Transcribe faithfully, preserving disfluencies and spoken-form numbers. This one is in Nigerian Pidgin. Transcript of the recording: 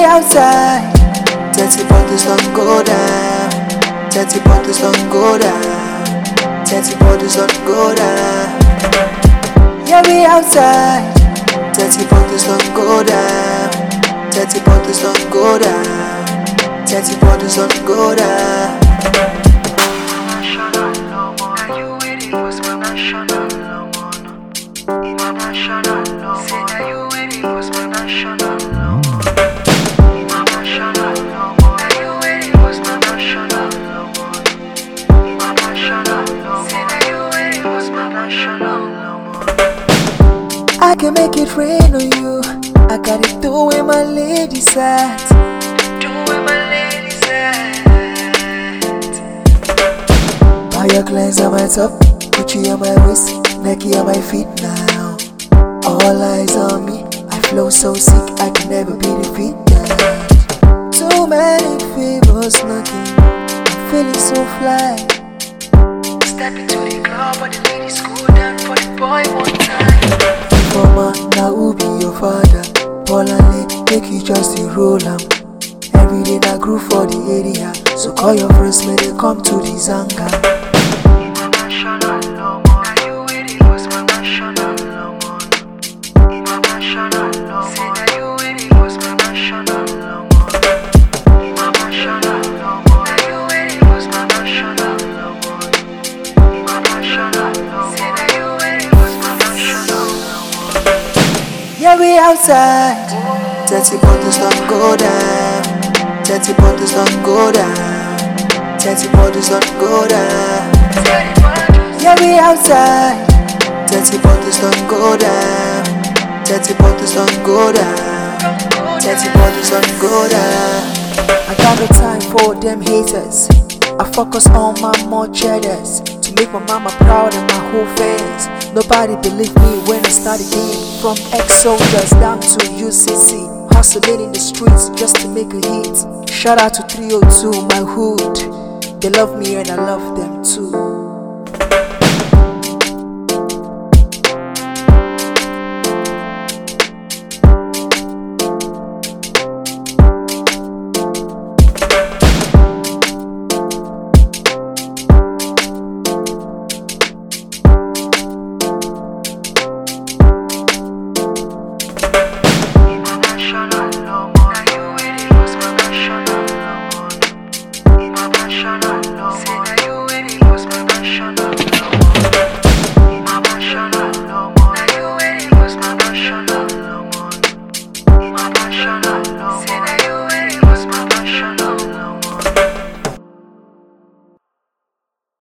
outside. Dirty bottles don't go down. Dirty bottles don't go down. Dirty bottles don't go down. Yeah, we outside. Dirty bottles don't go down. Dirty bottles don't go down. Dirty bottles don't go down. International no more. Are you waiting for some national no more? International no more. Say are you waiting for some national no more? International no more. Are you waiting for some national no more? International no more. Say are you waiting for some national no more? I can make it rain on you. I got it through where my lady's at. Do where my lady's at. Fire cleanse on my top, Gucci on my waist, Nike on my feet now. All eyes on me, I flow so sick, I can never be defeated. Too many favors knocking, I'm feeling so fly. Step into the club, but the ladies go down for the boy one time. Mama, now who be your father? Polale, make you just the roll am. Every day I grew for the area, so call your friends, may they come to the zanga. International no more. Are you waiting for some national no more? International no more. Say are you waiting for some national no more? International no more. Are you waiting for some national no more? International no more. Say are you waiting for some national no more? Yeah, we outside. Dirty bottles don't go down. Dirty bottles don't go down. Dirty bottles don't go down. Yeah, we outside. Dirty bottles don't go down. Dirty bottles don't go down. Dirty bottles don't go down. I got no time for them haters. I focus on my more cheddars to make my mama proud and my whole fans. Nobody believed me when I started game. From ex-soldiers down to U C C, hustling in the streets just to make a hit. Shout out to three oh two, my hood. They love me and I love them too. International no more. Are you waiting for some national no more? International no more. Say are you waiting for some national